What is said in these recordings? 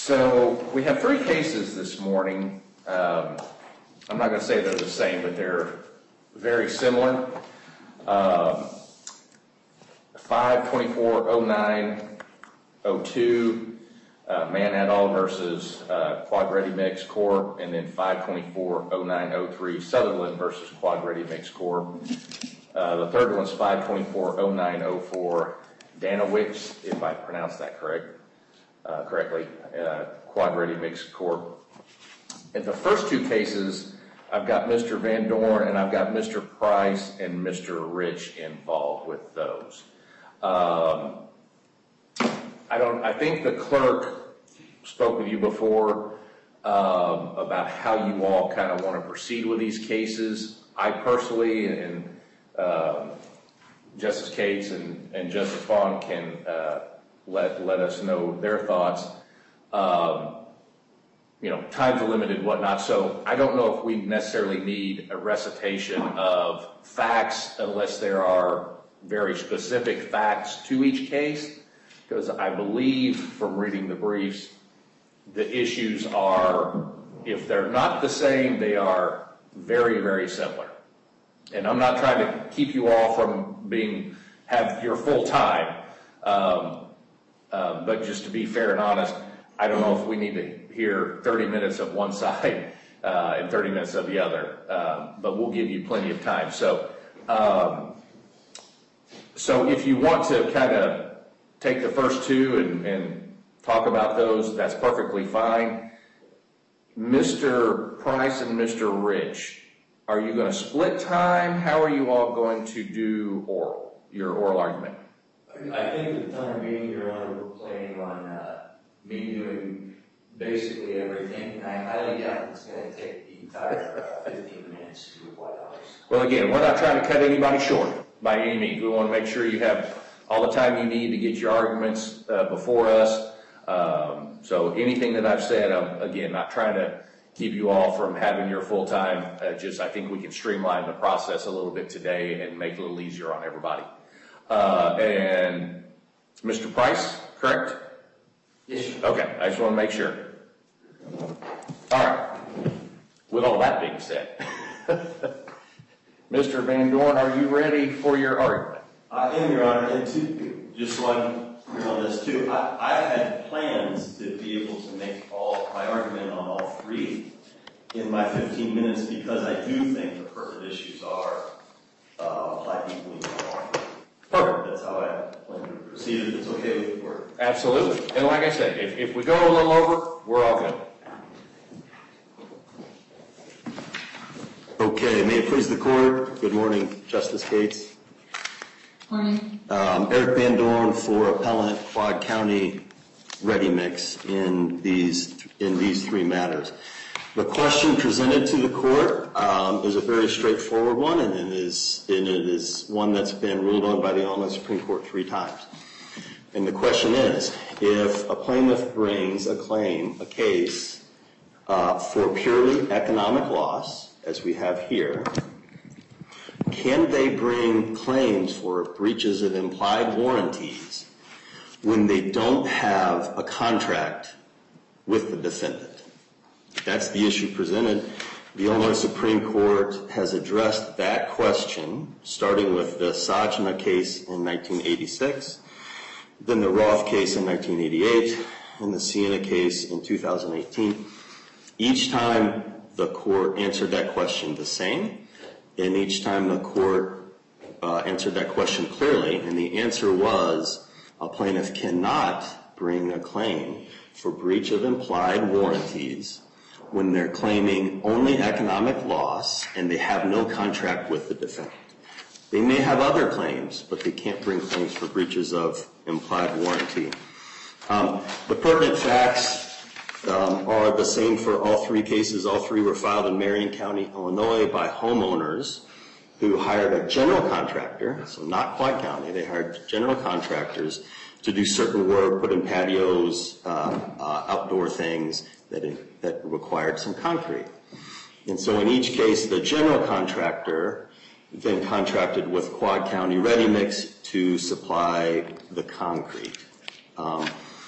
So we have three cases this morning. I'm not going to say they're the same, but they're very similar. 5240902 Man et al. Versus Quad Ready Mix Corp. And then 5240903 Sutherland versus Quad Ready Mix Corp. The third one's 5240904 Danowitz, if I pronounced that correctly, Quad Ready Mix Corp. In the first two cases, I've got Mr. Van Dorn and I've got Mr. Price and Mr. Rich involved with those. I think the clerk spoke with you before about how you all kind of want to proceed with these cases. I personally and Justice Cates and Justice Vaughn can let us know their thoughts. Time's limited, whatnot, so I don't know if we necessarily need a recitation of facts unless there are very specific facts to each case, because I believe from reading the briefs, the issues are, if they're not the same, they are very, very similar. And I'm not trying to keep you all from have your full time, but just to be fair and honest, I don't know if we need to hear 30 minutes of one side and 30 minutes of the other, but we'll give you plenty of time. So if you want to kind of take the first two and talk about those, that's perfectly fine. Mr. Price and Mr. Rich, are you going to split time? How are you all going to do your oral argument? I think the time being, Your Honor, we're planning on me doing basically everything, and I highly doubt it's going to take the entire 15 minutes to reply to us. Well, again, we're not trying to cut anybody short by any means. We want to make sure you have all the time you need to get your arguments before us. So anything that I've said, I'm, again, not trying to keep you all from having your full time. I think we can streamline the process a little bit today and make it a little easier on everybody. And Mr. Price, correct? Yes, sir. Okay, I just want to make sure. All right. With all that being said, Mr. Van Dorn, are you ready for your argument? I am, Your Honor, and just so I'm clear on this too, I had plans to be able to make my argument on all three in my 15 minutes because I do think the pertinent issues are applied equally to all. Perfect. That's how I plan to proceed, if it's okay with the court. Absolutely. And like I said, if we go a little over, we're all good. Okay, may it please the court. Good morning, Justice Cates. Morning. Eric Van Dorn for Appellant Quad County Ready Mix in these three matters. The question presented to the court is a very straightforward one, and it is one that's been ruled on by the Illinois Supreme Court 3 times. And the question is, if a plaintiff brings a case for purely economic loss, as we have here, can they bring claims for breaches of implied warranties when they don't have a contract with the defendant? That's the issue presented. The Illinois Supreme Court has addressed that question, starting with the Sajna case in 1986, then the Roth case in 1988, and the Siena case in 2018. Each time the court answered that question the same, and each time the court answered that question clearly, and the answer was a plaintiff cannot bring a claim for breach of implied warranties when they're claiming only economic loss and they have no contract with the defendant. They may have other claims, but they can't bring claims for breaches of implied warranty. The pertinent facts are the same for all three cases. All three were filed in Marion County, Illinois by homeowners who hired a general contractor, so not Quad County. They hired general contractors to do certain work, put in patios, outdoor things that required some concrete. And so in each case, the general contractor then contracted with Quad County Ready Mix to supply the concrete.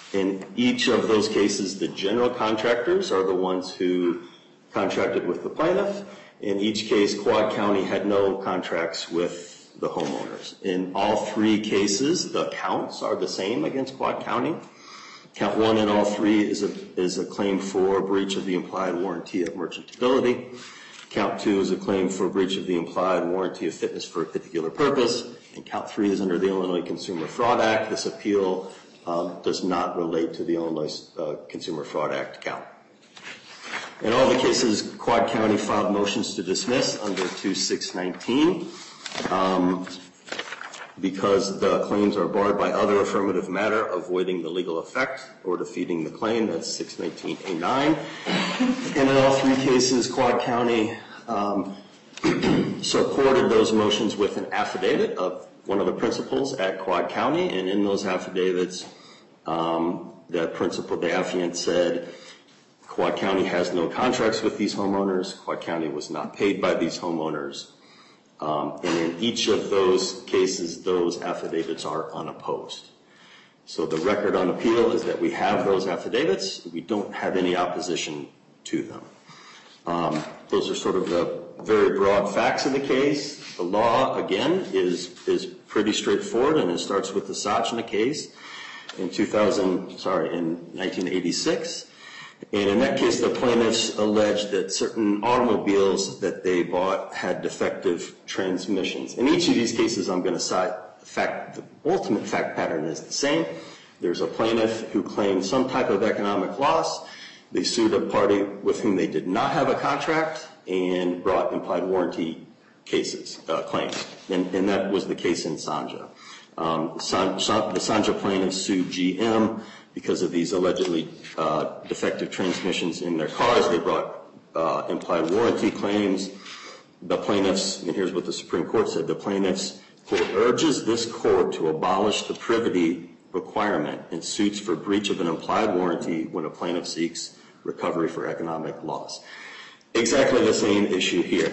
In each of those cases, the general contractors are the ones who contracted with the plaintiff. In each case, Quad County had no contracts with the homeowners. In all three cases, the counts are the same against Quad County. Count 1 in all three is a claim for breach of the implied warranty of merchantability. Count 2 is a claim for breach of the implied warranty of fitness for a particular purpose. And count 3 is under the Illinois Consumer Fraud Act. This appeal does not relate to the Illinois Consumer Fraud Act count. In all the cases, Quad County filed motions to dismiss under 2619 because the claims are barred by other affirmative matter avoiding the legal effect or defeating the claim. That's 619A9. And in all three cases, Quad County supported those motions with an affidavit of one of the principals at Quad County. And in those affidavits, the principal, the affiant, said Quad County has no contracts with these homeowners. Quad County was not paid by these homeowners. And in each of those cases, those affidavits are unopposed. So the record on appeal is that we have those affidavits. We don't have any opposition to them. Those are sort of the very broad facts of the case. The law, again, is pretty straightforward, and it starts with the Sachna case in 1986. And in that case, the plaintiffs alleged that certain automobiles that they bought had defective transmissions. In each of these cases, I'm going to cite the ultimate fact pattern is the same. There's a plaintiff who claimed some type of economic loss. They sued a party with whom they did not have a contract and brought implied warranty claims. And that was the case in Sanja. The Sanja plaintiffs sued GM because of these allegedly defective transmissions in their cars. They brought implied warranty claims. The plaintiffs, and here's what the Supreme Court said, the plaintiffs, quote, urges this court to abolish the privity requirement in suits for breach of an implied warranty when a plaintiff seeks recovery for economic loss. Exactly the same issue here.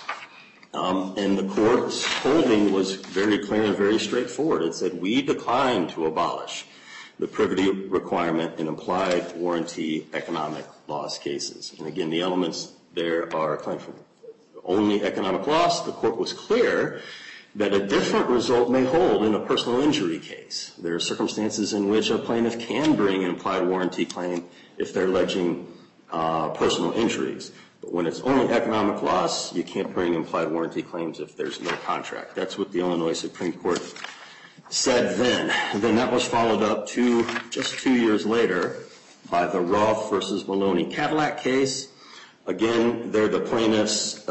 And the court's holding was very clear and very straightforward. It said we decline to abolish the privity requirement in implied warranty economic loss cases. And again, the elements there are claim for only economic loss. The court was clear that a different result may hold in a personal injury case. There are circumstances in which a plaintiff can bring an implied warranty claim if they're alleging personal injuries. But when it's only economic loss, you can't bring implied warranty claims if there's no contract. That's what the Illinois Supreme Court said then. And then that was followed up just 2 years later by the Roth versus Maloney Cadillac case. Again, there the plaintiffs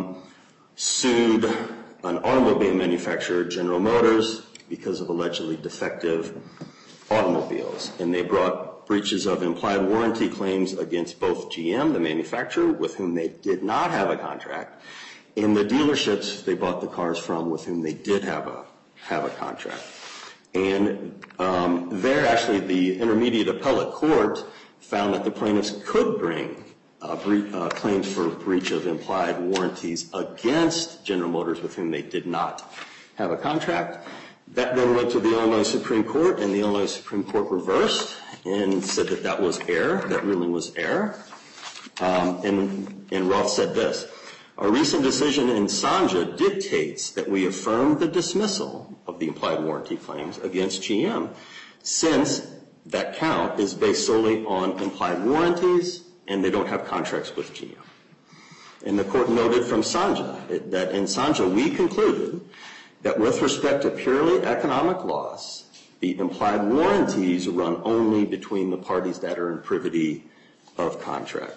sued an automobile manufacturer, General Motors, because of allegedly defective automobiles. And they brought breaches of implied warranty claims against both GM, the manufacturer, with whom they did not have a contract, and the dealerships they bought the cars from with whom they did have a contract. And there, actually, the intermediate appellate court found that the plaintiffs could bring claims for breach of implied warranties against General Motors with whom they did not have a contract. That then went to the Illinois Supreme Court, and the Illinois Supreme Court reversed and said that that was error, that ruling was error. And Roth said this: our recent decision in Sanja dictates that we affirm the dismissal of the implied warranty claims against GM, since that count is based solely on implied warranties and they don't have contracts with GM. And the court noted from Sanja that in Sanja we concluded that with respect to purely economic loss, the implied warranties run only between the parties that are in privity of contract.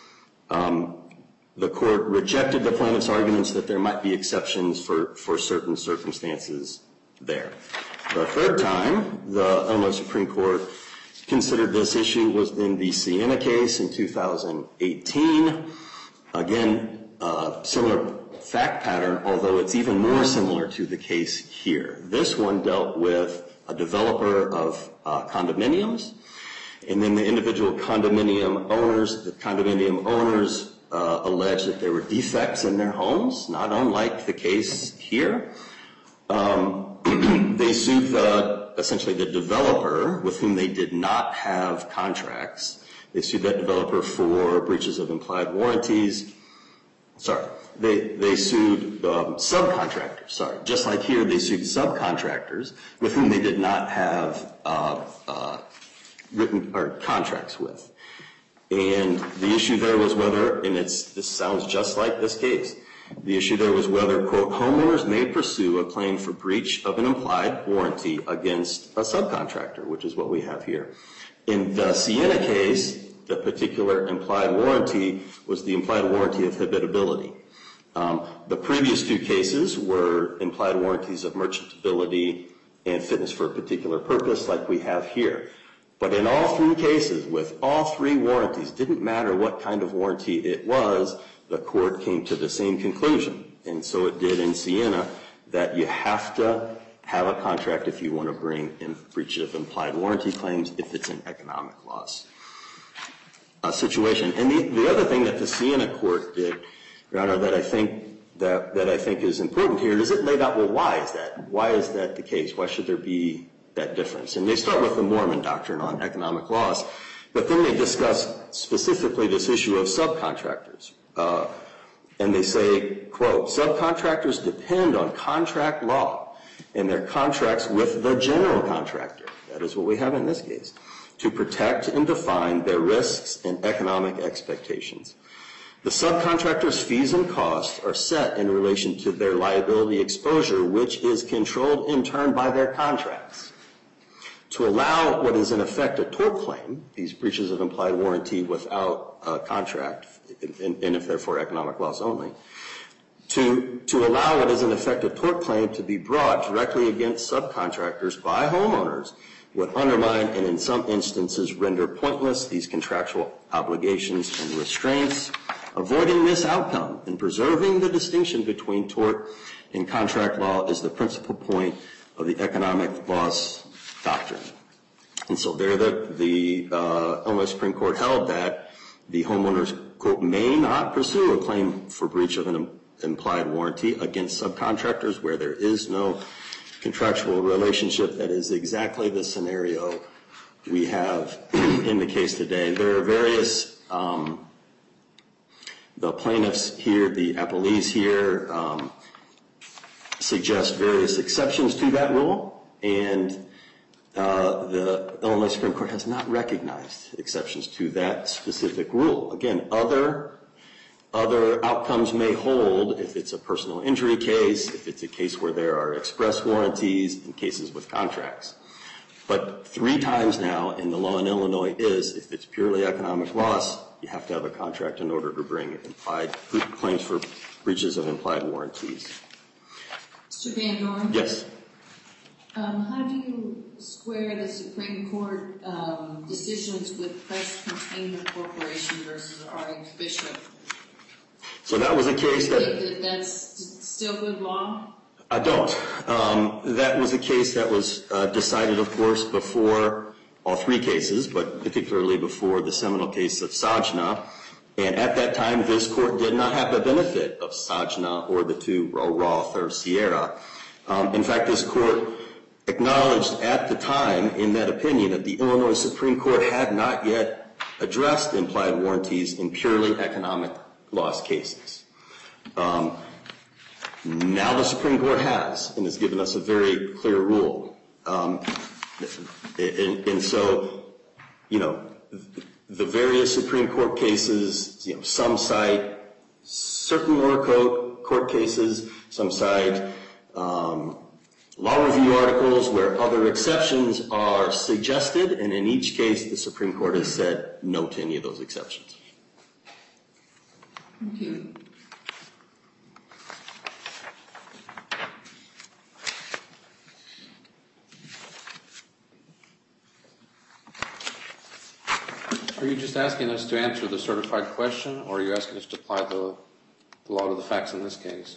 The court rejected the plaintiff's arguments that there might be exceptions for certain circumstances there. The third time the Illinois Supreme Court considered this issue was in the Siena case in 2018. Again, similar fact pattern, although it's even more similar to the case here. This one dealt with a developer of condominiums, and then the individual condominium owners, alleged that there were defects in their homes, not unlike the case here. They sued the essentially the developer with whom they did not have contracts. They sued that developer for breaches of implied warranties. They sued subcontractors. Just like here, they sued subcontractors with whom they did not have written or contracts with. And the issue there was whether, and this sounds just like this case, the issue there was whether, quote, homeowners may pursue a claim for breach of an implied warranty against a subcontractor, which is what we have here. In the Sienna case, the particular implied warranty was the implied warranty of habitability. The previous two cases were implied warranties of merchantability and fitness for a particular purpose like we have here. But in all three cases, with all three warranties, didn't matter what kind of warranty it was, the court came to the same conclusion. And so it did in Sienna that you have to have a contract if you want to bring in breach of implied warranty claims if it's an economic loss situation. And the other thing that the Sienna court did, Your Honor, that I think is important here is it laid out, well, why is that? Why is that the case? Why should there be that difference? And they start with the Mormon doctrine on economic loss, but then they discuss specifically this issue of subcontractors. And they say, quote, subcontractors depend on contract law and their contracts with the general contractor, that is what we have in this case, to protect and define their risks and economic expectations. The subcontractor's fees and costs are set in relation to their liability exposure, which is controlled in turn by their contracts. To allow what is in effect a tort claim, these breaches of implied warranty without a contract, and if therefore economic loss only, to allow what is in effect a tort claim to be brought directly against subcontractors by homeowners would undermine and in some instances render pointless these contractual obligations and restraints. Avoiding this outcome and preserving the distinction between tort and contract law is the principal point of the economic loss doctrine. And so there the Illinois Supreme Court held that the homeowners, quote, may not pursue a claim for breach of an implied warranty against subcontractors where there is no contractual relationship. That is exactly the scenario we have in the case today. There are various, the plaintiffs here, the appellees here, suggest various exceptions to that rule, and the Illinois Supreme Court has not recognized exceptions to that specific rule. Again, other outcomes may hold if it's a personal injury case, if it's a case where there are express warranties in cases with contracts. But 3 times now in the law in Illinois is if it's purely economic loss, you have to have a contract in order to bring implied claims for breaches of implied warranties. Mr. Van Dorn? Yes. How do you square the Supreme Court decisions with Press Container Corporation versus R.H. Bishop? So that was a case that... Do you think that that's still good law? I don't. That was a case that was decided, of course, before all 3 cases, but particularly before the seminal case of Sajna. And at that time, this court did not have the benefit of Sajna or the 2, Roth or Sierra. In fact, this court acknowledged at the time in that opinion that the Illinois Supreme Court had not yet addressed implied warranties in purely economic loss cases. Now the Supreme Court has, and has given us a very clear rule. And so, you know, the various Supreme Court cases, you know, some cite certain lower court cases, some cite law review articles where other exceptions are suggested, and in each case the Supreme Court has said no to any of those exceptions. Thank you. Are you just asking us to answer the certified question, or are you asking us to apply the law to the facts in this case?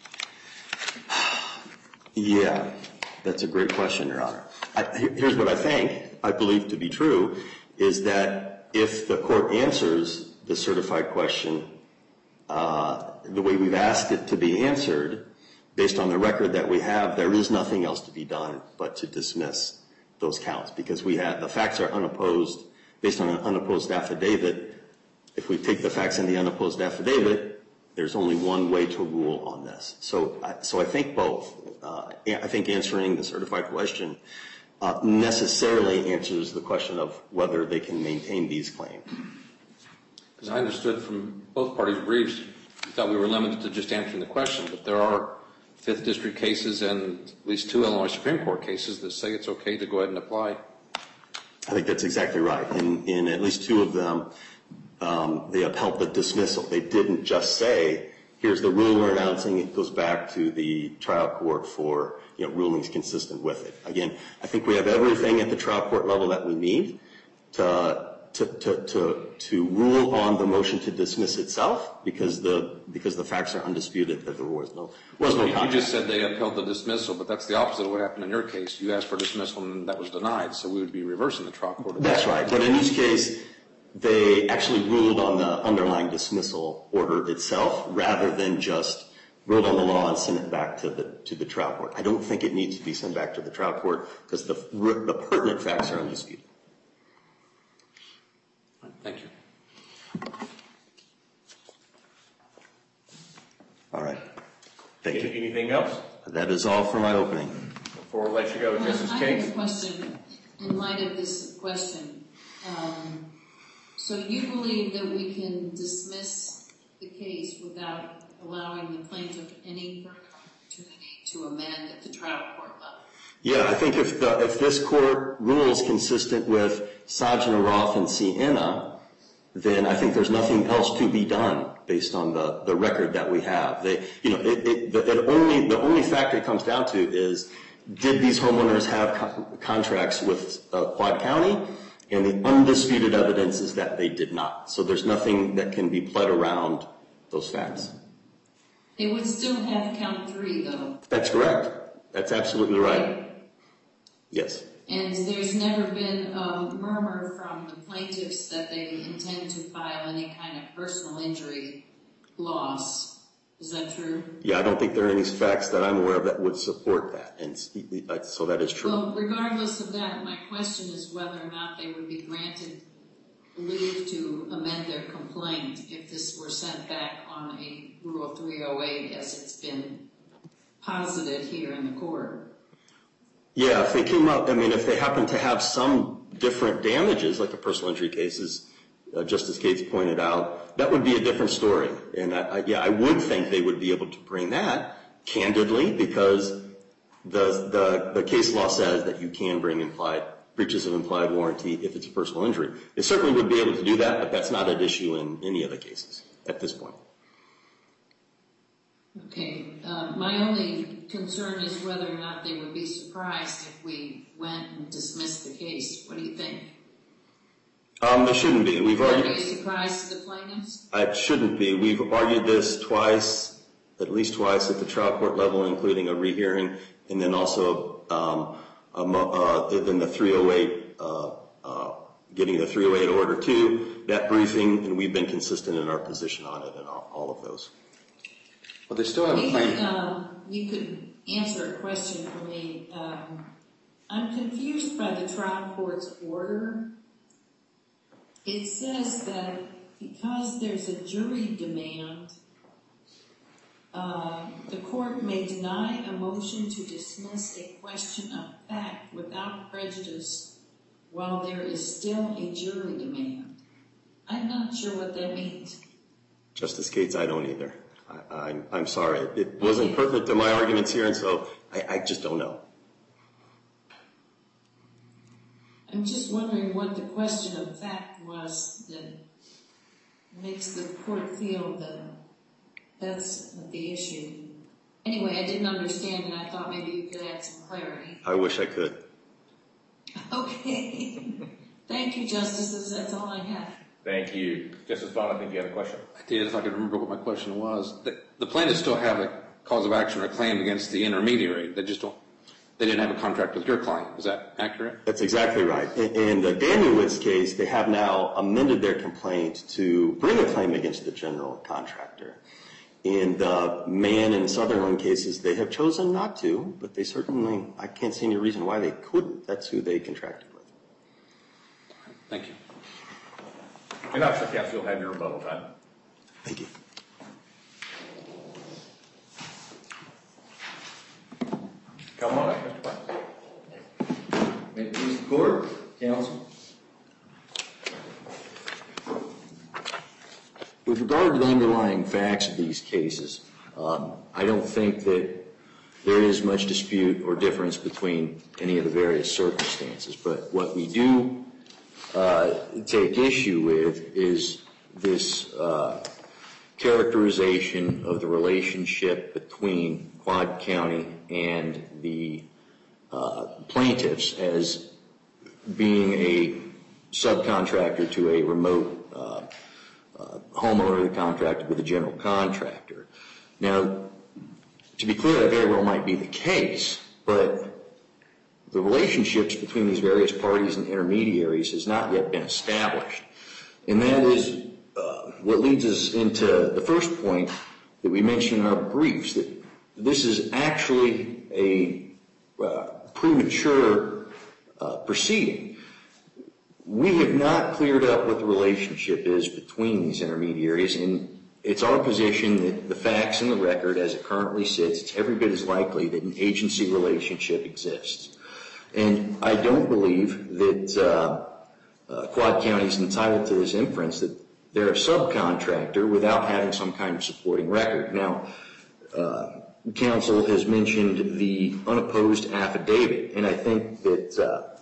Yeah, that's a great question, Your Honor. Here's what I believe to be true, is that if the court answers the certified question the way we've asked it to be answered, based on the record that we have, there is nothing else to be done but to dismiss those counts because the facts are unopposed, based on an unopposed affidavit. If we take the facts in the unopposed affidavit, there's only one way to rule on this. So I think both. I think answering the certified question necessarily answers the question of whether they can maintain these claims. Because I understood from both parties' briefs, you thought we were limited to just answering the question, but there are 5th District cases and at least 2 Illinois Supreme Court cases that say it's okay to go ahead and apply. I think that's exactly right. In at least 2 of them, they upheld the dismissal. They didn't just say, here's the rule we're announcing, it goes back to the trial court for rulings consistent with it. Again, I think we have everything at the trial court level that we need to rule on the motion to dismiss itself because the facts are undisputed that there was no contract. You just said they upheld the dismissal, but that's the opposite of what happened in your case. You asked for dismissal and that was denied, so we would be reversing the trial court. That's right, but in each case, they actually ruled on the underlying dismissal order itself rather than just ruled on the law and sent it back to the trial court. I don't think it needs to be sent back to the trial court because the pertinent facts are undisputed. Thank you. All right. Thank you. Anything else? That is all for my opening. Before we let you go, Justice I King? have a question in light of this question. So you believe that we can dismiss the case without allowing the plaintiff any opportunity to amend at the trial court level? Yeah, I think if this court rules consistent with Sajna Roth and Sienna, then I think there's nothing else to be done based on the record that we have. The only factor it comes down to is, did these homeowners have contracts with Quad County? And the undisputed evidence is that they did not. So there's nothing that can be pled around those facts. They would still have count 3, though. That's correct. That's absolutely right. Yes. And there's never been a murmur from the plaintiffs that they intend to file any kind of personal injury loss. Is that true? Yeah, I don't think there are any facts that I'm aware of that would support that. And so that is true. Well, regardless of that, my question is whether or not they would be granted leave to amend their complaint if this were sent back on a Rule 308 as it's been posited here in the court. Yeah, if they came up, if they happen to have some different damages, like the personal injury cases, Justice Cates pointed out, that would be a different story. And I would think they would be able to bring that candidly because the case law says that you can bring breaches of implied warranty if it's a personal injury. They certainly would be able to do that, but that's not an issue in any of the cases at this point. Okay. My only concern is whether or not they would be surprised if we went and dismissed the case. What do you think? They shouldn't be. Are you surprised to the plaintiffs? It shouldn't be. We've argued this twice, at least twice at the trial court level, including a rehearing, and then also then the 308, getting the 308 order too, that briefing, and we've been consistent in our position on it in all of those. Well, they still have a claim. You could answer a question for me. I'm confused by the trial court's order. It says that because there's a jury demand, the court may deny a motion to dismiss a question of fact without prejudice while there is still a jury demand. I'm not sure what that means. Justice Cates, I don't either. I'm sorry. It wasn't pertinent to my arguments here, and so I just don't know. I'm just wondering what the question of fact was that makes the court feel that that's the issue. Anyway, I didn't understand, and I thought maybe you could add some clarity. I wish I could. Okay. Thank you, Justices. That's all I have. Thank you. Justice Vaughn, I think you had a question. I did, if I could remember what my question was. The plaintiffs still have a cause of action or claim against the intermediary. They didn't have a contract with your client. Is that accurate? That's exactly right. In the Danielwitz case, they have now amended their complaint to bring a claim against the general contractor. In the Mann and Sutherland cases, they have chosen not to, but they certainly, I can't see any reason why they couldn't. That's who they contracted with. Thank you. And Officer Capps, you'll have your rebuttal time. Thank you. Come on up, Mr. Black. May it please the court, counsel. With regard to the underlying facts of these cases, I don't think that there is much dispute or difference between any of the various circumstances. But what we do take issue with is this characterization of the relationship between Quad County and the plaintiffs as being a subcontractor to a remote homeowner that contracted with a general contractor. Now, to be clear, that very well might be the case, but the relationships between these various parties and intermediaries has not yet been established. And that is what leads us into the first point that we mentioned in our briefs, that this is actually a premature proceeding. We have not cleared up what the relationship is between these intermediaries, and it's our position that the facts in the record as it currently sits, it's every bit as likely that an agency relationship exists. And I don't believe that Quad County is entitled to this inference that they're a subcontractor without having some kind of supporting record. Now, counsel has mentioned the unopposed affidavit, and I think that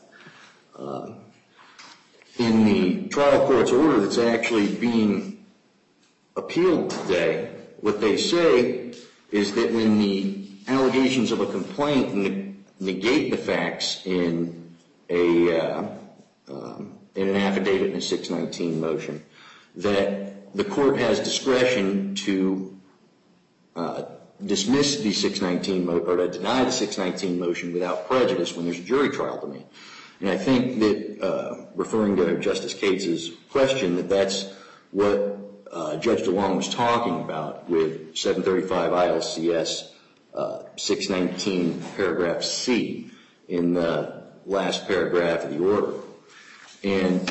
in the trial court's order that's actually being appealed today, what they say is that when the allegations of a complaint negate the facts in an affidavit in a 619 motion, that the court has discretion to dismiss the 619 or to deny the 619 motion without prejudice when there's a jury trial to make. And I think that, referring to Justice Cates' question, that that's what Judge DeLong was talking about with 735 ILCS 619 paragraph C in the last paragraph of the order. And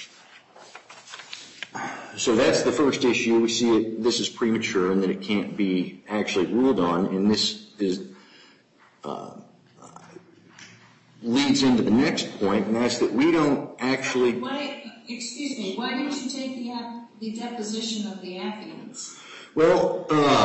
so that's the first issue. We see this is premature and that it can't be actually ruled on, and this is leads into the next point, and that's that we don't actually... why didn't you take the deposition of the affidavits? Well,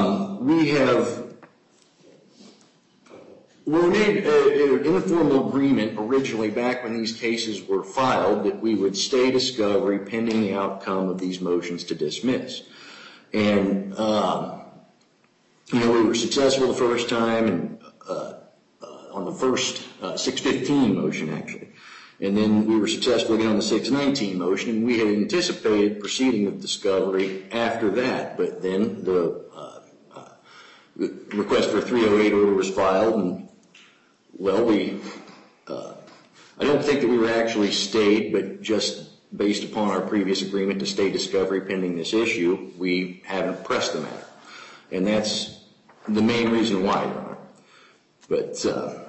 we made an informal agreement originally back when these cases were filed that we would stay discovery pending the outcome of these motions to dismiss. And, we were successful the first time and on the first 615 motion, actually. And then we were successful again on the 619 motion, and we had anticipated proceeding with discovery after that. But then the request for a 308 order was filed, and, well, I don't think that we were actually stayed, but just based upon our previous agreement to stay discovery pending this issue, we haven't pressed the matter. And that's the main reason why, Your Honor. But,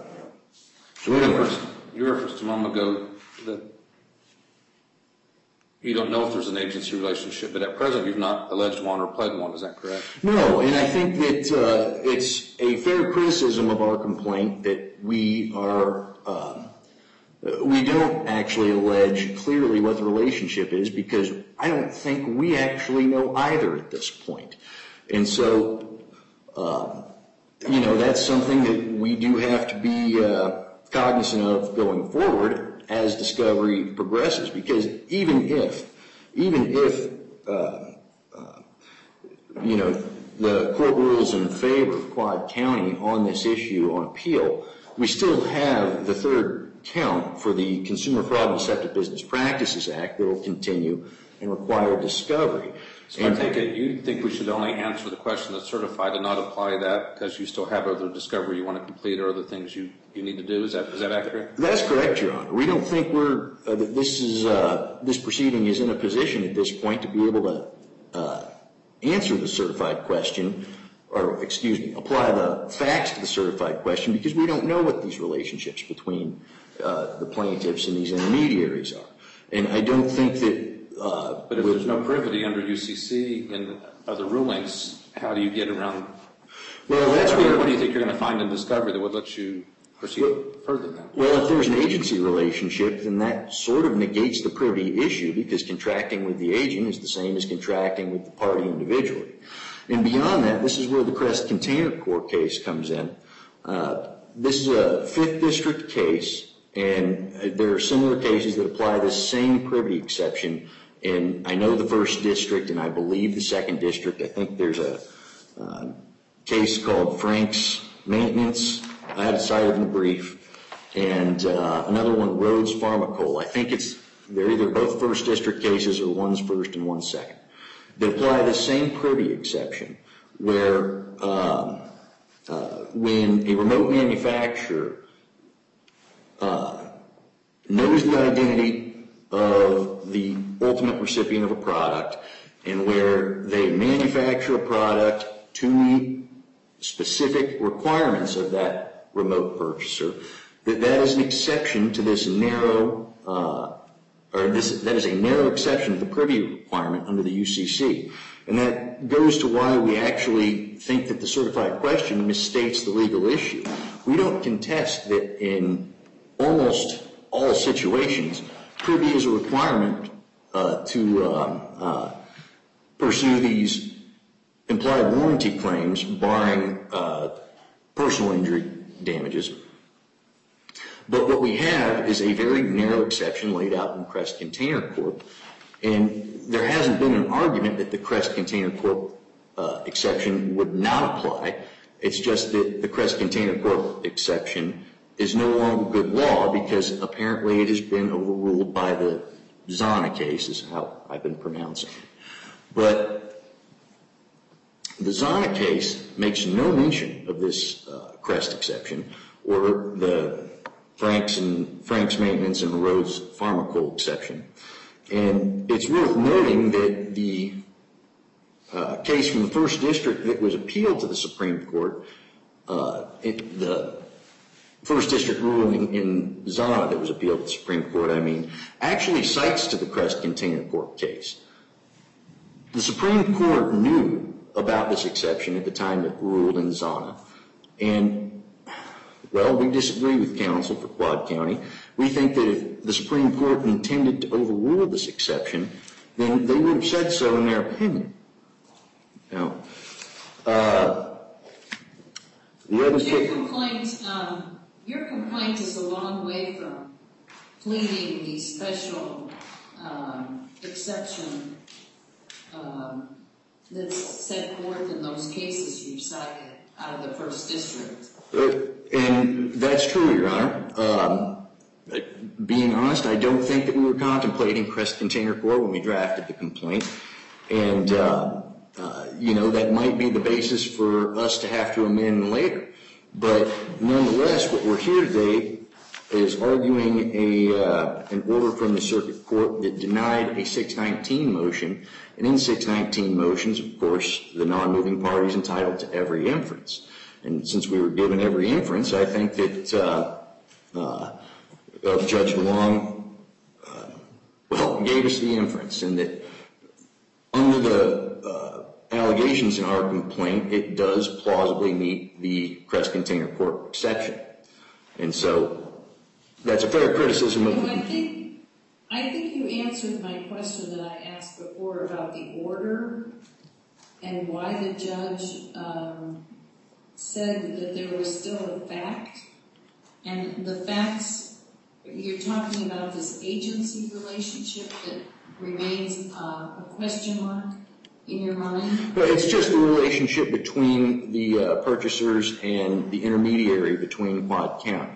you referenced a moment ago that you don't know if there's an agency relationship, but at present you've not alleged one or pled one. Is that correct? No, and I think that it's a fair criticism of our complaint that we don't actually allege clearly what the relationship is, because I don't think we actually know either at this point. And so, that's something that we do have to be cognizant of going forward as discovery progresses, because even if the court rules in favor of Quad County on this issue on appeal, we still have the third count for the Consumer Fraud and Deceptive Business Practices Act that will continue and require discovery. So I take it you think we should only answer the question that's certified and not apply that because you still have other discovery you want to complete or other things you need to do? Is that accurate? That's correct, Your Honor. We don't think that this proceeding is in a position at this point to be able to answer the certified question apply the facts to the certified question, because we don't know what these relationships between the plaintiffs and these intermediaries are. And I don't think that... but if there's no privity under UCC and other rulings, how do you get around... Well, that's where... What do you think you're going to find in discovery that would let you proceed further then? Well, if there's an agency relationship, then that sort of negates the privity issue, because contracting with the agent is the same as contracting with the party individually. And beyond that, this is where the Crest Container Corp case comes in. This is a 5th District case, and there are similar cases that apply this same privity exception. And I know the 1st District, and I believe the 2nd District. I think there's a case called Frank's Maintenance. I have it cited in the brief. And another one, Rhodes Pharmacol. I think they're either both 1st District cases or one's 1st and one's 2nd. They apply the same privity exception, where when a remote manufacturer knows the identity of the ultimate recipient of a product, and where they manufacture a product to meet specific requirements of that remote purchaser, that is an exception to this narrow, that is a narrow exception to the privity requirement under the UCC. And that goes to why we actually think that the certified question misstates the legal issue. We don't contest that in almost all situations, privity is a requirement to pursue these implied warranty claims, barring personal injury damages. But what we have is a very narrow exception laid out in Crest Container Corp. And there hasn't been an argument that the Crest Container Corp exception would not apply. It's just that the Crest Container Corp exception is no longer good law, because apparently it has been overruled by the Zana case, is how I've been pronouncing it. But the Zana case makes no mention of this Crest exception, or the Frank's Maintenance and Rhodes Pharmacol exception. And it's worth noting that the case from the 1st District that was appealed to the Supreme Court, the 1st District ruling in Zana that was appealed to the Supreme Court, actually cites to the Crest Container Corp case. The Supreme Court knew about this exception at the time it ruled in Zana. And, well, we disagree with counsel for Quad County. We think that if the Supreme Court intended to overrule this exception, then they would have said so in their opinion. Now, your complaint is a long way from pleading the special exception that's set forth in those cases you cited out of the 1st District. And that's true, Your Honor. Being honest, I don't think that we were contemplating Crest Container Corp when we drafted the complaint. And, that might be the basis for us to have to amend later. But nonetheless, what we're here today is arguing an order from the Circuit Court that denied a 619 motion. And in 619 motions, of course, the non-moving party is entitled to every inference. And since we were given every inference, I think that Judge DeLong, gave us the inference. And that under the allegations in our complaint, it does plausibly meet the Crest Container Corp exception. And so that's a fair criticism of... I think you answered my question that I asked before about the order and why the judge said that there was still a fact. And the facts, you're talking about this agency relationship that remains a question mark in your mind? Well, it's just the relationship between the purchasers and the intermediary between Quad County.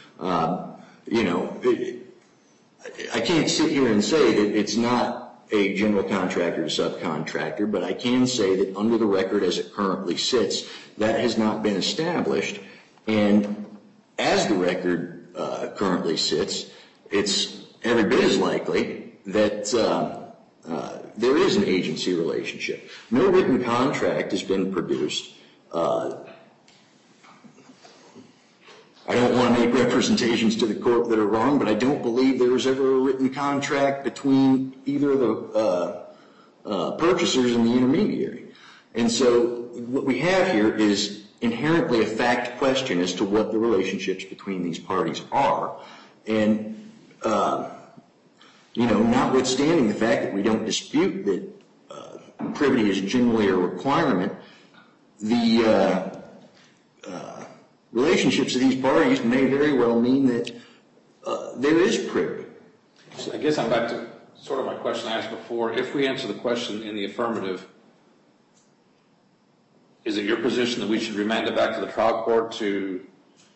I can't sit here and say that it's not a general contractor to subcontractor, but I can say that under the record as it currently sits, that has not been established. And as the record currently sits, it's every bit as likely that there is an agency relationship. No written contract has been produced. I don't want to make representations to the court that are wrong, but I don't believe there was ever a written contract between either of the purchasers and the intermediary. And so what we have here is inherently a fact question as to what the relationships between these parties are. And, notwithstanding the fact that we don't dispute that privity is generally a requirement, the relationships of these parties may very well mean that there is privity. So I guess I'm back to sort of my question I asked before. If we answer the question in the affirmative, is it your position that we should remand it back to the trial court to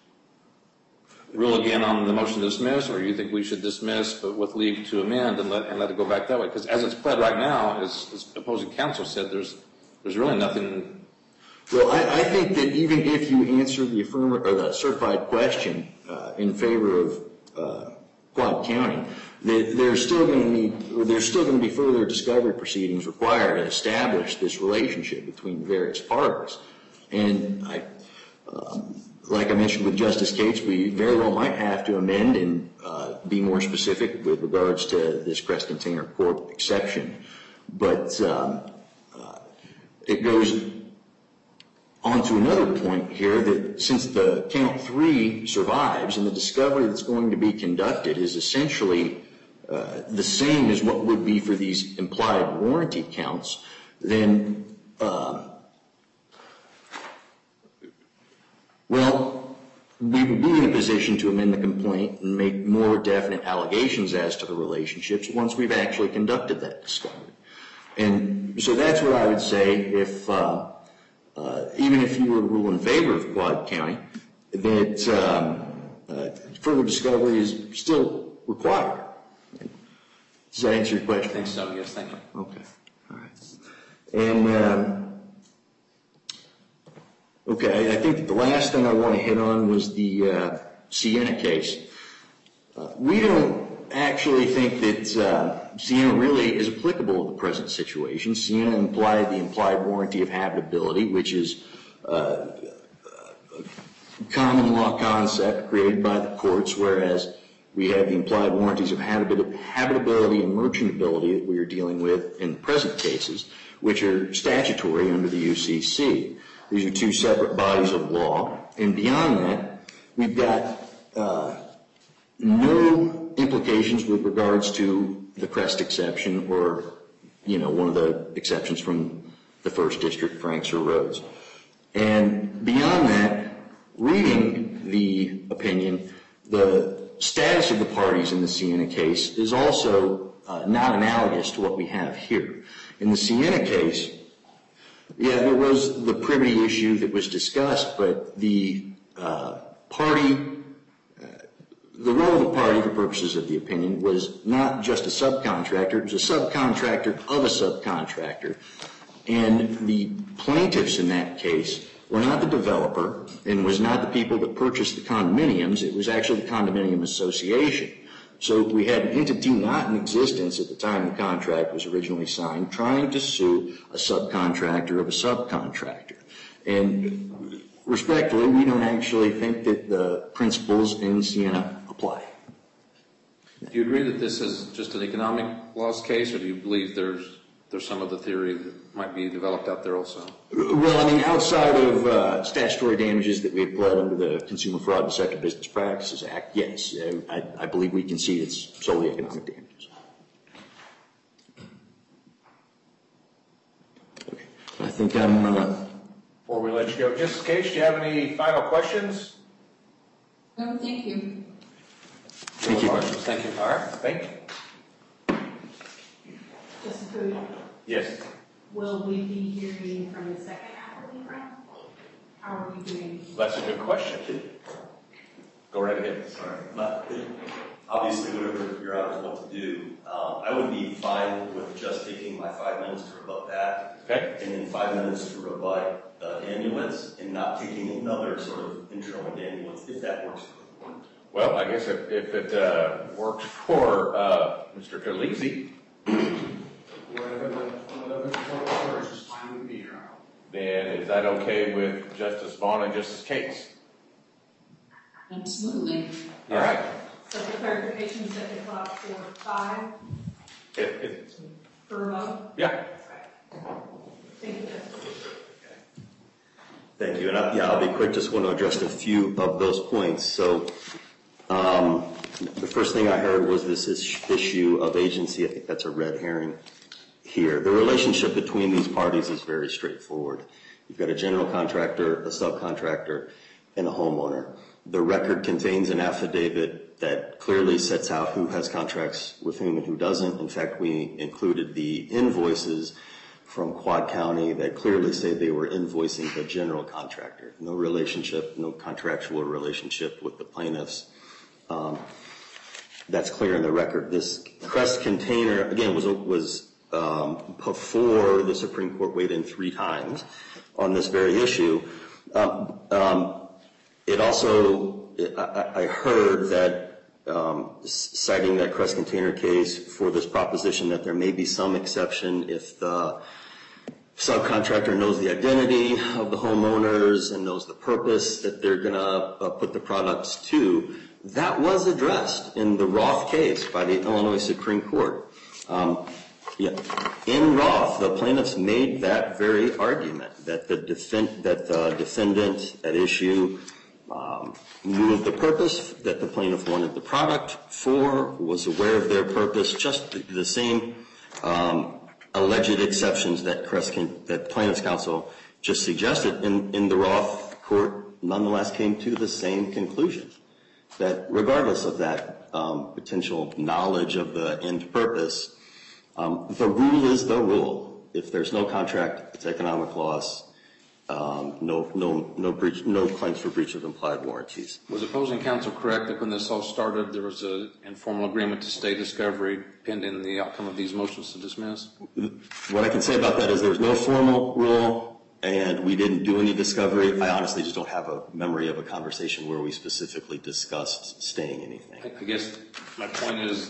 rule again on the motion to dismiss, or do you think we should dismiss but with leave to amend and let it go back that way? Because as it's pled right now, as opposing counsel said, there's really nothing. Well, I think that even if you answer the affirmative or the certified question in favor of Quad County, there's still going to be further discovery proceedings required to establish this relationship between various parties. And like I mentioned with Justice Cates, we very well might have to amend and be more specific with regards to this Crest Container Corp exception. But it goes on to another point here that since the count 3 survives and the discovery that's going to be conducted is essentially the same as what would be for these implied warranty counts, then we would be in a position to amend the complaint and make more definite allegations as to the relationships once we've actually conducted that discovery. And so that's what I would say if, even if you were to rule in favor of Quad County, that further discovery is still required. Does that answer your question? I think so, yes, thank you. Okay, all right. And, okay, I think the last thing I want to hit on was the Sienna case. We don't actually think that Sienna really is applicable to the present situation. Sienna implied the implied warranty of habitability, which is a common law concept created by the courts, whereas we have the implied warranties of habitability and merchantability that we are dealing with in the present cases, which are statutory under the UCC. These are two separate bodies of law. And beyond that, we've got no implications with regards to the Crest exception or, one of the exceptions from the First District, Franks or Rhodes. And beyond that, reading the opinion, the status of the parties in the Sienna case is also not analogous to what we have here. In the Sienna case, there was the privity issue that was discussed, but the role of the party for purposes of the opinion was not just a subcontractor, it was a subcontractor of a subcontractor. And the plaintiffs in that case were not the developer and was not the people that purchased the condominiums, it was actually the condominium association. So we had an entity not in existence at the time the contract was originally signed trying to sue a subcontractor of a subcontractor. And respectfully, we don't actually think that the principles in Sienna apply. Do you agree that this is just an economic loss case, or do you believe there's some other theory that might be developed out there also? Well, outside of statutory damages that we have pled under the Consumer Fraud and Deceptive Business Practices Act, yes, I believe we can see it's solely economic damages. Okay. I think I'm... Before we let you go, Justice Cates, do you have any final questions? No, thank you. Thank you. Thank you. All right, thank you. Justice Booth, Yes. will we be hearing from the second applicant round? How are we doing? That's a good question. Go right ahead. Sorry. Obviously, whatever your honors want to do, I would be fine with just taking my 5 minutes to rebut that. Okay. And then 5 minutes to rebut Danielitz and not taking another sort of internal Danielitz, if that works for the board. Well, I guess if it works for Mr. Terlizzi. Whatever the court orders is fine with me, Your Honor. then is that okay with Justice Vaughn and Justice Cates? Absolutely. All right. So the clarification set the clock for 5 per vote? Yeah. Thank you, Justice. Thank you. And I'll be quick. Just want to address a few of those points. So the first thing I heard was this issue of agency. I think that's a red herring here. The relationship between these parties is very straightforward. You've got a general contractor, a subcontractor, and a homeowner. The record contains an affidavit that clearly sets out who has contracts with whom and who doesn't. In fact, we included the invoices from Quad County that clearly say they were invoicing the general contractor. No relationship, no contractual relationship with the plaintiffs. That's clear in the record. This Crest Container, again, was before the Supreme Court weighed in 3 times on this very issue. It also, I heard that citing that Crest Container case for this proposition that there may be some exception if the subcontractor knows the identity of the homeowners and knows the purpose that they're going to put the products to. That was addressed in the Roth case by the Illinois Supreme Court. In Roth, the plaintiffs made that very argument that the defendant at issue knew of the purpose that the plaintiff wanted the product for, was aware of their purpose, just the same alleged exceptions that plaintiff's counsel just suggested in the Roth court nonetheless came to the same conclusion, that regardless of that potential knowledge of the end purpose, the rule is the rule. If there's no contract, it's economic loss. No claims for breach of implied warranties. Was opposing counsel correct that when this all started, there was an informal agreement to stay discovery pending the outcome of these motions to dismiss? What I can say about that is there was no formal rule, and we didn't do any discovery. I honestly just don't have a memory of a conversation where we specifically discussed staying anything. I guess my point is,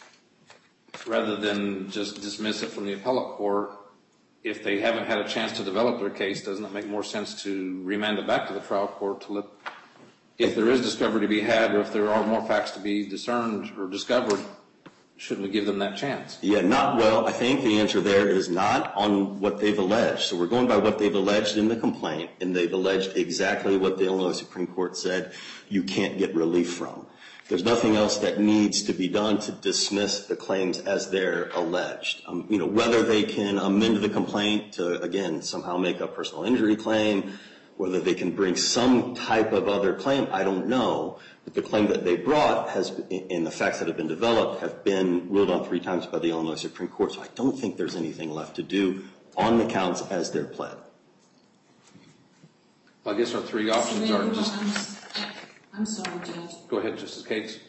rather than just dismiss it from the appellate court, if they haven't had a chance to develop their case, doesn't it make more sense to remand it back to the trial court to let, if there is discovery to be had, or if there are more facts to be discerned or discovered, shouldn't we give them that chance? Yeah, I think the answer there is not on what they've alleged. So we're going by what they've alleged in the complaint, and they've alleged exactly what the Illinois Supreme Court said you can't get relief from. There's nothing else that needs to be done to dismiss the claims as they're alleged. Whether they can amend the complaint to, again, somehow make a personal injury claim, whether they can bring some type of other claim, I don't know. But the claim that they brought and the facts that have been developed have been ruled on 3 times by the Illinois Supreme Court. So I don't think there's anything left to do on the counts as they're pled. Well, I guess our 3 options are just... I'm sorry, Judge. Go ahead, Justice Cates.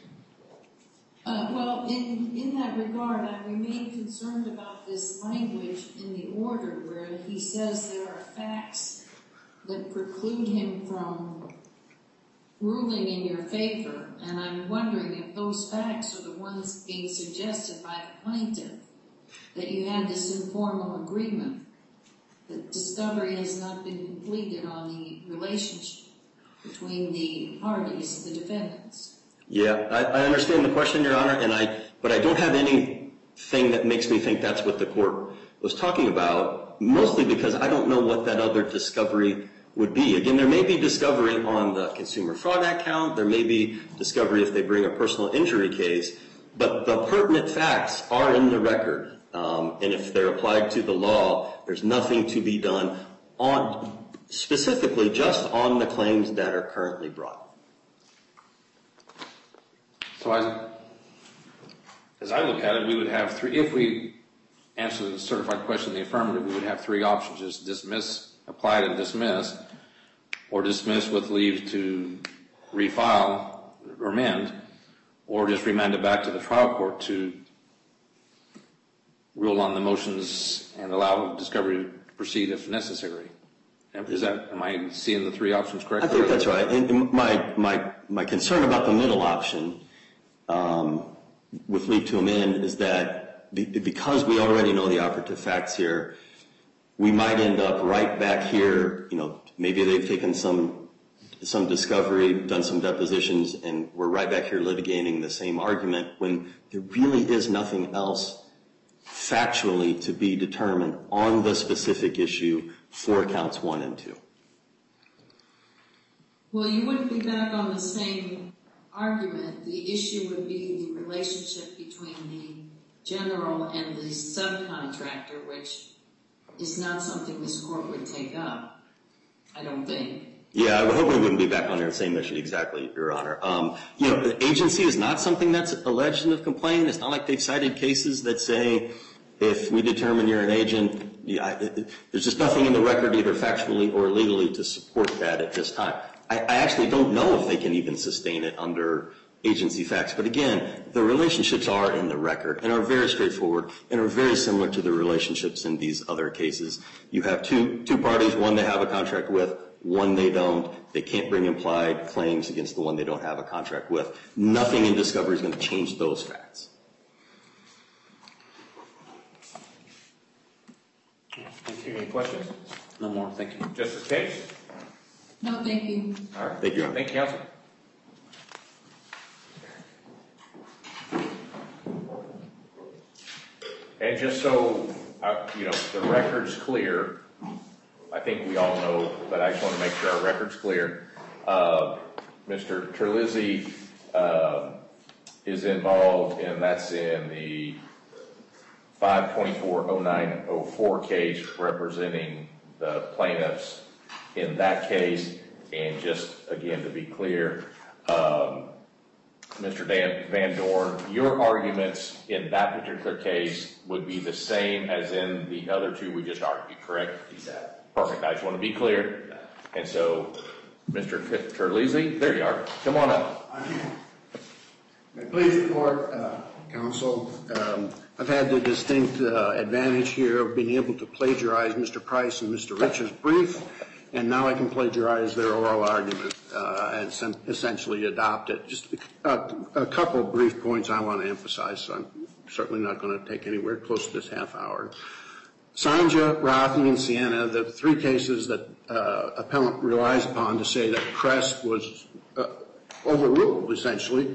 Well, in that regard, I remain concerned about this language in the order where he says there are facts that preclude him from ruling in your favor, and I'm wondering if those facts are the ones being suggested by the plaintiff, that you had this informal agreement, that discovery has not been completed on the relationship between the parties, the defendants. Yeah, I understand the question, Your Honor, but I don't have anything that makes me think that's what the court was talking about, mostly because I don't know what that other discovery would be. Again, there may be discovery on the Consumer Fraud Act count, there may be discovery if they bring a personal injury case, but the pertinent facts are in the record, and if they're applied to the law, there's nothing to be done on specifically just on the claims that are currently brought. So as I look at it, we would have 3, if we answer the certified question in the affirmative, we would have 3 options: just dismiss, apply to dismiss, or dismiss with leave to refile or amend, or just remand it back to the trial court to rule on the motions and allow discovery to proceed if necessary. Am I seeing the 3 options correctly? I think that's right. And my concern about the middle option with leave to amend is that because we already know the operative facts here, we might end up right back here, maybe they've taken some discovery, done some depositions, and we're right back here litigating the same argument when there really is nothing else factually to be determined on the specific issue for counts 1 and 2. Well, you wouldn't be back on the same argument. The issue would be the relationship between the general and the subcontractor, which is not something this court would take up, I don't think. Yeah, I hope we wouldn't be back on there same issue exactly, Your Honor. The agency is not something that's alleged in the complaint. It's not like they've cited cases that say if we determine you're an agent, there's just nothing in the record either factually or legally to support that at this time. I actually don't know if they can even sustain it under agency facts. But again, the relationships are in the record and are very straightforward and are very similar to the relationships in these other cases. You have two parties, one they have a contract with, one they don't. They can't bring implied claims against the one they don't have a contract with. Nothing in discovery is going to change those facts. Thank you. Any questions? No more, thank you. Justice Case? No, thank you. All right. Thank you, Your Honor. Thank you, Counsel. And just so, the record's clear, I think we all know, but I just want to make sure our record's clear. Mr. Terlizzi is involved, and that's in the 524-0904 case representing the plaintiffs in that case. And just, again, to be clear, Mr. Van Dorn, your arguments in that particular case would be the same as in the other two we just argued, correct? Exactly. Perfect. I just want to be clear. And so, Mr. Terlizzi, there you are. Come on up. Please report, counsel. I've had the distinct advantage here of being able to plagiarize Mr. Price and Mr. Rich's brief, and now I can plagiarize their oral argument and essentially adopt it. Just a couple of brief points I want to emphasize, so I'm certainly not going to take anywhere close to this half hour. Sanja, Rothy, and Sienna, the three cases that appellant relies upon to say that Crest was overruled, essentially,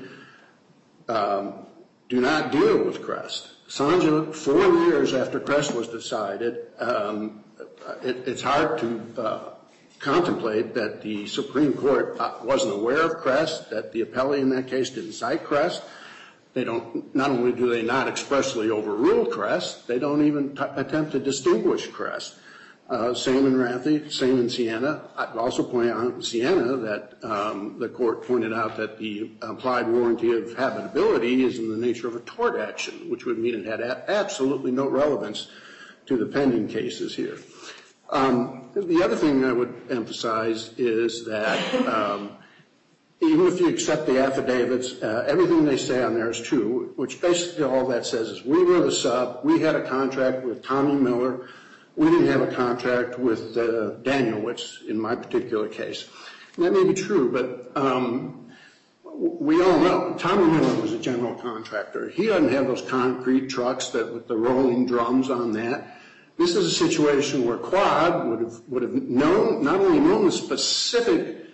do not deal with Crest. Sanja, 4 years after Crest was decided, it's hard to contemplate that the Supreme Court wasn't aware of Crest, that the appellee in that case didn't cite Crest. They don't, not only do they not expressly overrule Crest, they don't even attempt to distinguish Crest. Same in Rothy, same in Sienna. I'd also point out in Sienna that the court pointed out that the implied warranty of habitability is in the nature of a tort action, which would mean it had absolutely no relevance to the pending cases here. The other thing I would emphasize is that even if you accept the affidavits, everything they say on there is true, which basically all that says is we were the sub, we had a contract with Tommy Miller, we didn't have a contract with Danielwitz in my particular case. And that may be true, but we all know Tommy Miller was a general contractor. He doesn't have those concrete trucks with the rolling drums on that. This is a situation where Quad would have known, not only known the specific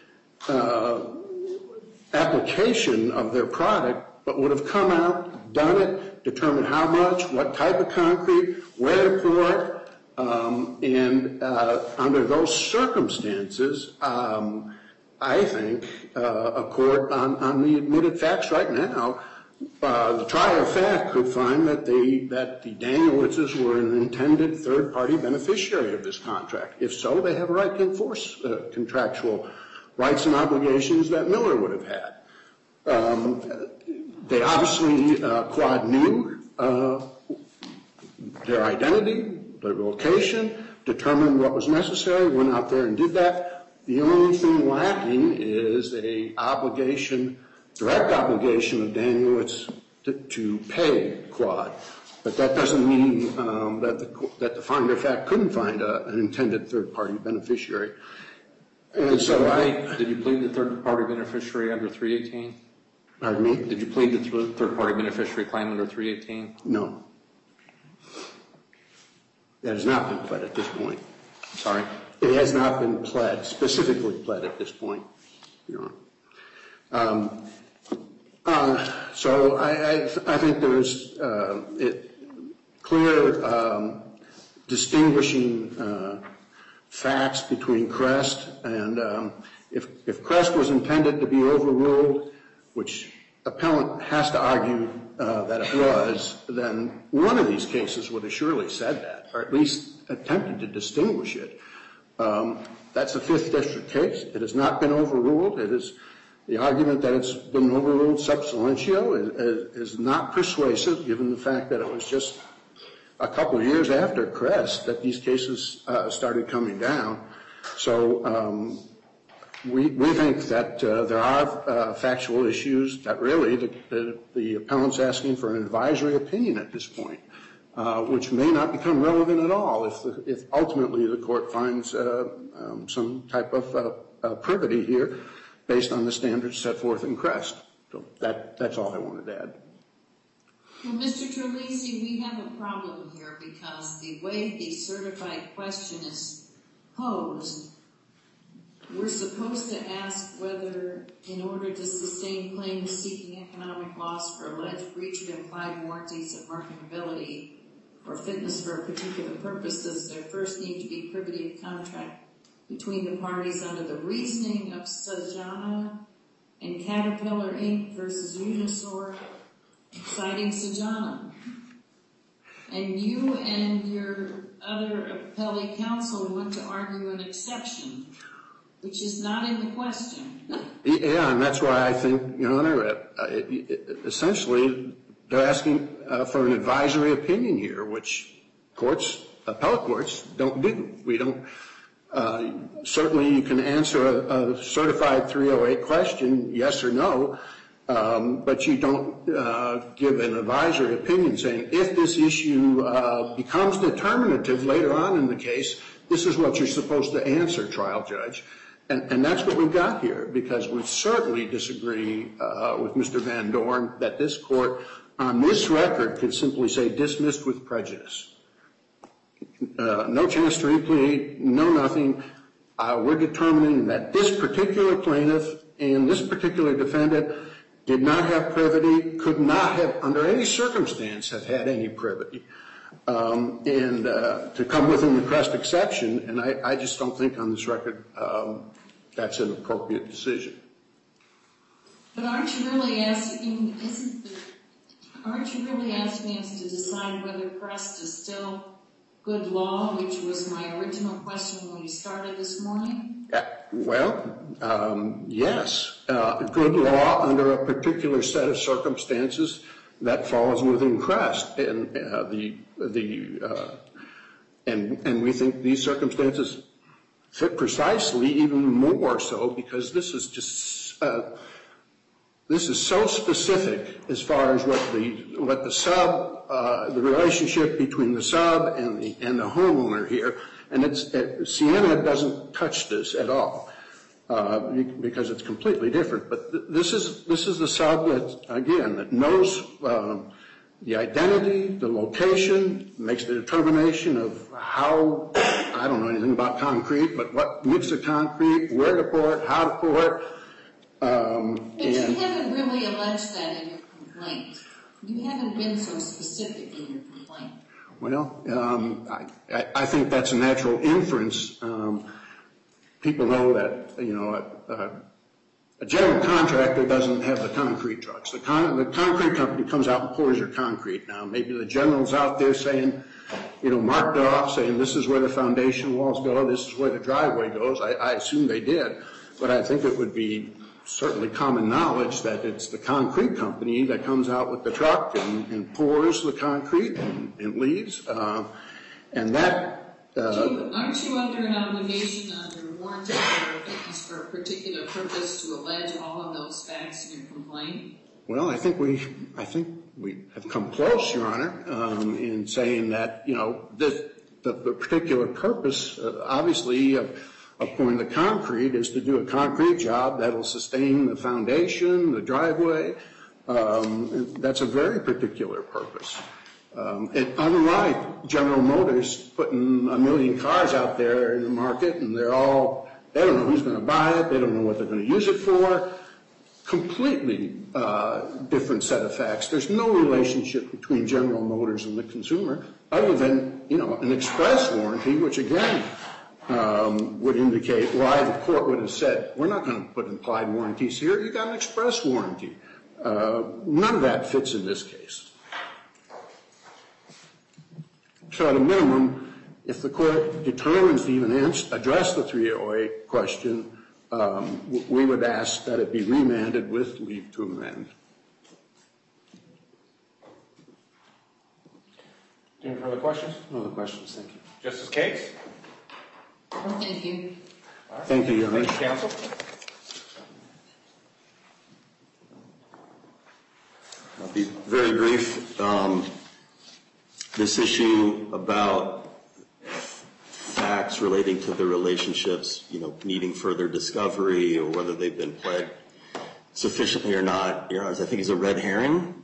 application of their product, but would have come out, done it, determined how much, what type of concrete, where to pour it, and under those circumstances, I think a court on the admitted facts right now, the trier of fact could find that the Danielwitzes were an intended third-party beneficiary of this contract. If so, they have a right to enforce contractual rights and obligations that Miller would have had. They obviously, Quad knew their identity, their location, determined what was necessary, went out there and did that. The only thing lacking is a obligation, direct obligation of Danielwitz to pay Quad. But that doesn't mean that the finder of fact couldn't find an intended third-party beneficiary. And so Did you plead the third-party beneficiary under 318? Pardon me? Did you plead the third-party beneficiary claim under 318? No. That has not been pled at this point. Sorry? It has not been pled, specifically pled at this point, Your Honor. So I think there's clear distinguishing facts between Crest and if Crest was intended to be overruled, which appellant has to argue that it was, then one of these cases would have surely said that, or at least attempted to distinguish it. That's a 5th District case. It has not been overruled. It is the argument that it's been overruled sub silentio is not persuasive, given the fact that it was just a couple of years after Crest that these cases started coming down. So we think that there are factual issues that really the appellant's asking for an advisory opinion at this point, which may not become relevant at all if ultimately the court finds some type of privity here based on the standards set forth in Crest. So that's all I wanted to add. Well, Mr. Terlisi, we have a problem here because the way the certified question is posed, we're supposed to ask whether, in order to sustain claims seeking economic loss for alleged breach of implied warranties of marketability or fitness for a particular purpose, does there first need to be privity of contract between the parties under the reasoning of Sajana and Caterpillar Inc. versus Unisor, citing Sajana? And you and your other appellate counsel want to argue an exception, which is not in the question. Yeah, and that's why I think, Your Honor, essentially they're asking for an advisory opinion here, which appellate courts don't do. We don't. Certainly you can answer a certified 308 question, yes or no, but you don't give an advisory opinion saying if this issue becomes determinative later on in the case, this is what you're supposed to answer, trial judge. And that's what we've got here, because we certainly disagree with Mr. Van Dorn that this court on this record could simply say dismissed with prejudice. No chance to replead, no nothing. We're determining that this particular plaintiff and this particular defendant did not have privity, could not have, under any circumstance, have had any privity. And to come within the Crest exception, and I just don't think on this record that's an appropriate decision. But aren't you really asking us to decide whether Crest is still good law, which was my original question when we started this morning? Yes. Good law under a particular set of circumstances that falls within Crest. And and we think these circumstances fit precisely, even more so, because this is just this is so specific as far as what the sub, the relationship between the sub and the homeowner here, and Sienna doesn't touch this at all because it's completely different. But this is the sub that knows the identity, the location, makes the determination of how, I don't know anything about concrete, but what mix of concrete, where to pour it, how to pour it. But you haven't really alleged that in your complaint. You haven't been so specific in your complaint. Well, I think that's a natural inference. People know that, a general contractor doesn't have the concrete trucks. The concrete company comes out and pours your concrete. Now, maybe the general's out there saying, marked off, saying this is where the foundation walls go, this is where the driveway goes. I assume they did. But I think it would be certainly common knowledge that it's the concrete company that comes out with the truck and pours the concrete and leaves. And that... Aren't you under an obligation under warranty or fitness for a particular purpose to allege all of those facts in your complaint? Well, I think we have come close, Your Honor, in saying that, the particular purpose, obviously, of pouring the concrete is to do a concrete job that will sustain the foundation, the driveway. That's a very particular purpose. Unlike General Motors putting 1 million cars out there in the market, and they don't know who's going to buy it, they don't know what they're going to use it for. Completely different set of facts. There's no relationship between General Motors and the consumer other than, an express warranty, which again would indicate why the court would have said, we're not going to put implied warranties here. You got an express warranty. None of that fits in this case. So at a minimum, if the court determines to even address the 308 question, we would ask that it be remanded with leave to amend. Any further questions? No other questions, thank you. Justice Cates? Well, thank you. All right. Thank you, Your Honor. Thank you, counsel. I'll be very brief. This issue about facts relating to the relationships, needing further discovery or whether they've been pled sufficiently or not, Your Honor, I think is a red herring.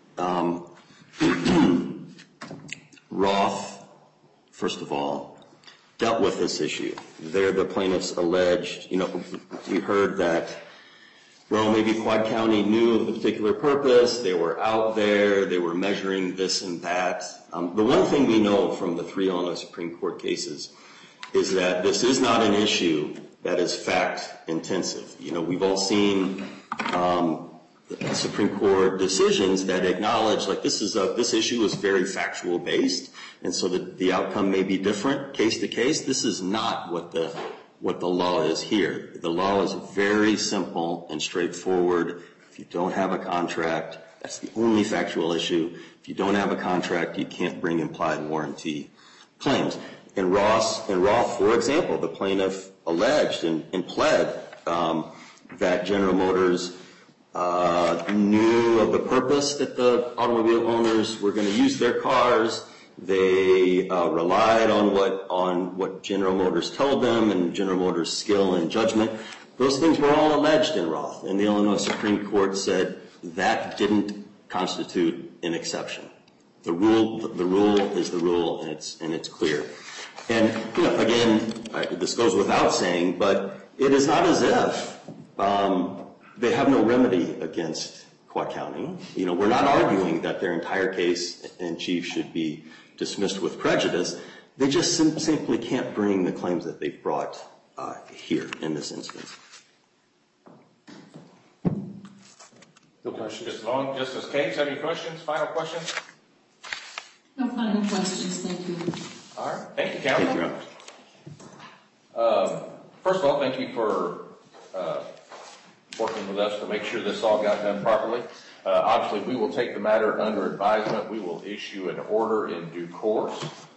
Roth, first of all, dealt with this issue. There, the plaintiffs alleged, we heard that, well, maybe Quad County knew of a particular purpose, they were out there, they were measuring this and that. The one thing we know from the 3 Illinois Supreme Court cases is that this is not an issue that is fact-intensive. We've all seen Supreme Court decisions that acknowledge, this issue is very factual-based, and so the outcome may be different case to case. This is not what the law is here. The law is very simple and straightforward. If you don't have a contract, that's the only factual issue. If you don't have a contract, you can't bring implied warranty claims. In Roth, for example, the plaintiff alleged and pled that General Motors knew of the purpose that the automobile owners were going to use their cars. They relied on what General Motors told them and General Motors' skill and judgment. Those things were all alleged in Roth, and the Illinois Supreme Court said that didn't constitute an exception. The rule is the rule, and it's clear. And again, this goes without saying, but it is not as if they have no remedy against Quad County. We're not arguing that their entire case in chief should be dismissed with prejudice. They just simply can't bring the claims that they've brought here in this instance. No questions. Justice Cates, have any questions? Final questions? No final questions, thank you. All right. Thank you, counsel. Thank you. First of all, thank you for working with us to make sure this all got done properly. Obviously, we will take the matter under advisement. We will issue an order in due course.